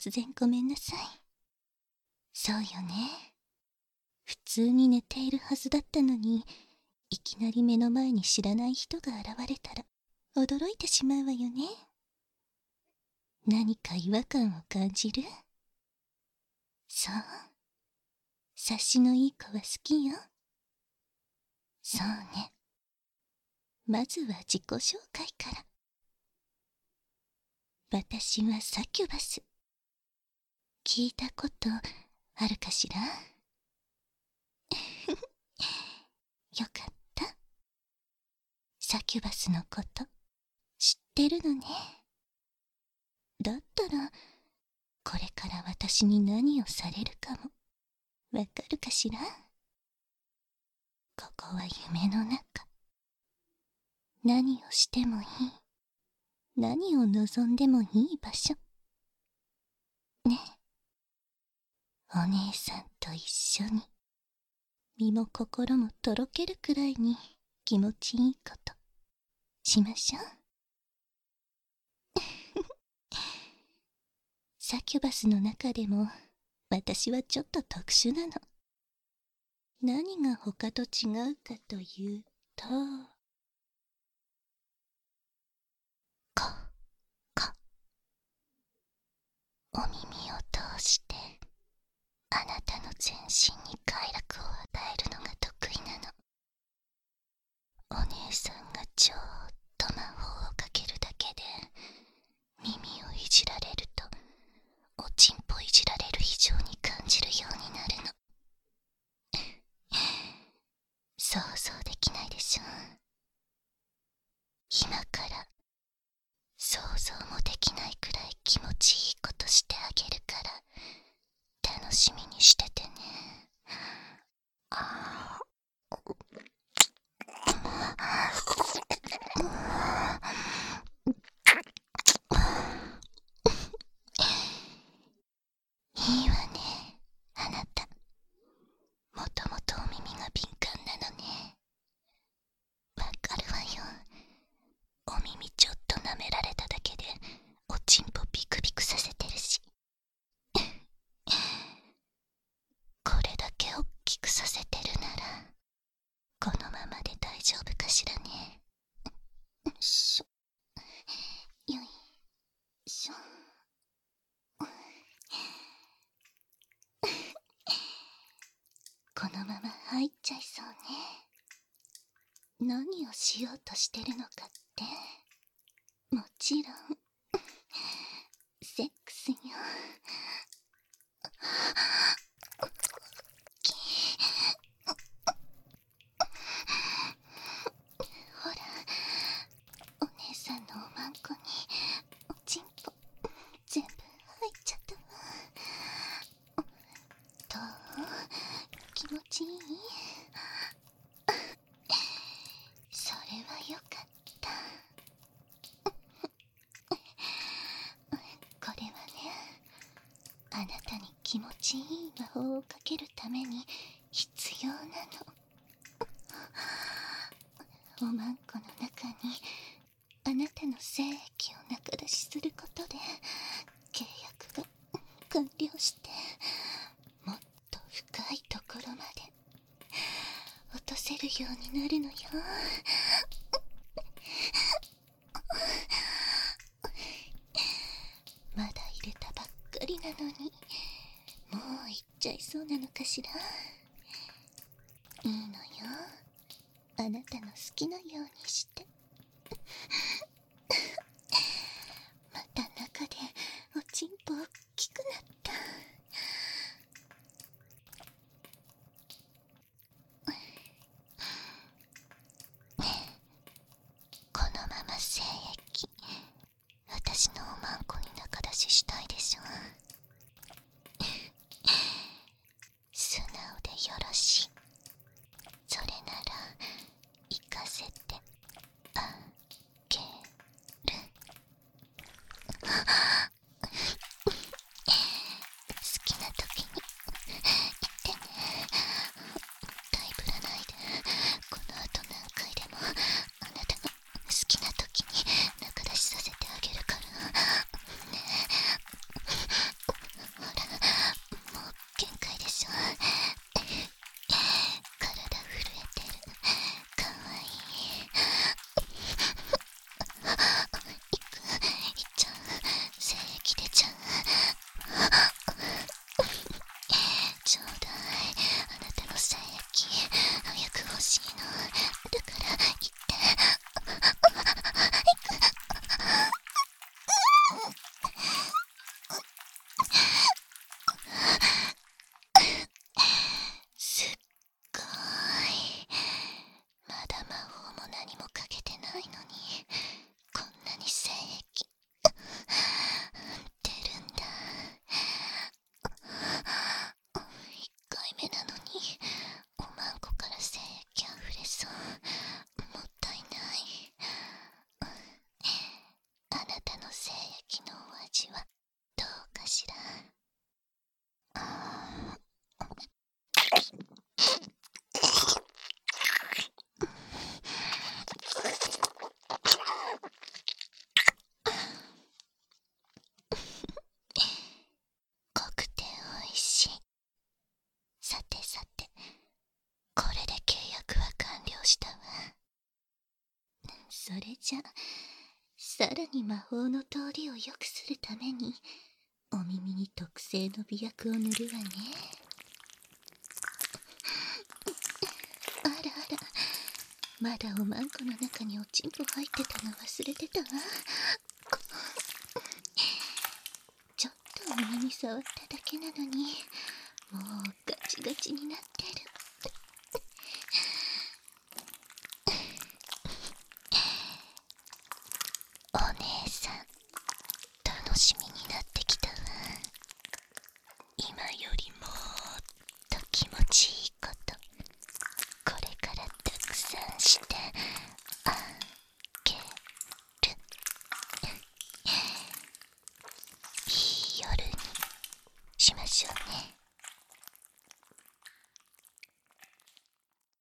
突然ごめんなさい。そうよね。普通に寝ているはずだったのに、いきなり目の前に知らない人が現れたら驚いてしまうわよね。何か違和感を感じる？そう。察しのいい子は好きよ。そうね。まずは自己紹介から。私はサキュバス。聞いたことあるかしら？よかった。サキュバスのこと知ってるのね。だったらこれから私に何をされるかもわかるかしら？ここは夢の中。何をしてもいい。何を望んでもいい場所。ねえ、お姉さんと一緒に身も心もとろけるくらいに気持ちいいことしましょう。サキュバスの中でも私はちょっと特殊なの。何が他と違うかというと、お耳を通してあなたの全身に快楽を与えるのが得意なの。お姉さんがちょっと魔法をかけるだけで耳をいじられるとおちんぽいじられる以上に感じるようになるの。想像できないでしょ。今から想像もできないくらい気持ちいいことしてあげるから楽しみにしててね。いいわね、あなた。もともとお耳が敏感なのね。わかるわよ。お耳ちょっと舐められただけでおちんぽビクビクさせてるしこれだけおっきくさせてるならこのままで大丈夫かしらね。よいしょ、よいしょ。このまま入っちゃいそうね。何をしようとしてるのかって、もちろんセックスよ。ほら、お姉さんのおまんこにおちんぽ全部入っちゃったわ。どう？気持ちいい？それはよかった。これはね、あなたに気持ちいい魔法をかけるために必要なの。おまんこの中にあなたの精液を中出しすることで契約が完了してもっと深いところまで落とせるようになるのよ。まだ入れたばっかりなのにもう行っちゃいそうなのかしら。いいのよ、あなたの好きなようにしてまた中でおちんぽ大きくなった。このまま精液私のおまんこに中出ししたいでしょ。素直でよろしい。それなら行かせてあげる。好きな時に言ってね。タイプらないで。この後何回でもあなたが好きな時に中出しさせてあげるからね。 それじゃさらに魔法の通りを良くするためにお耳に特製の美薬を塗るわね。あらあら、まだおまんこの中におちんぽ入ってたの忘れてたわ。ちょっとお耳触っただけなのにもうガチガチになってる。お姉さん、楽しみになってきたわ。今よりもっと気持ちいいことこれからたくさんしてあげる。いい夜にしましょうね。